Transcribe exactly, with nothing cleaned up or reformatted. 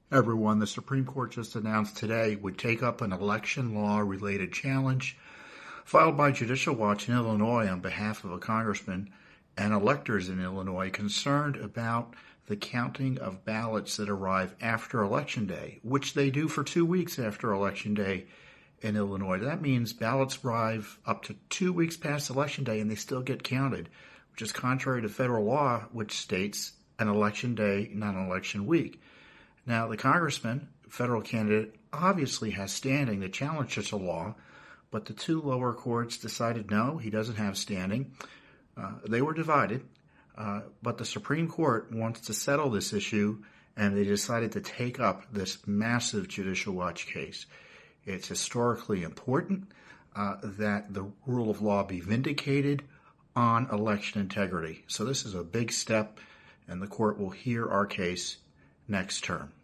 Everyone, the Supreme Court just announced today would take up an election law-related challenge filed by Judicial Watch in Illinois on behalf of a congressman and electors in Illinois concerned about the counting of ballots that arrive after Election Day, which they do for two weeks after Election Day in Illinois. That means ballots arrive up to two weeks past Election Day and they still get counted, which is contrary to federal law, which states an Election Day, not an election week. Now, the congressman, federal candidate, obviously has standing to challenge such a law, but the two lower courts decided no, he doesn't have standing. Uh, they were divided, uh, but the Supreme Court wants to settle this issue, and they decided to take up this massive Judicial Watch case. It's historically important uh, that the rule of law be vindicated on election integrity. So this is a big step, and the court will hear our case next term.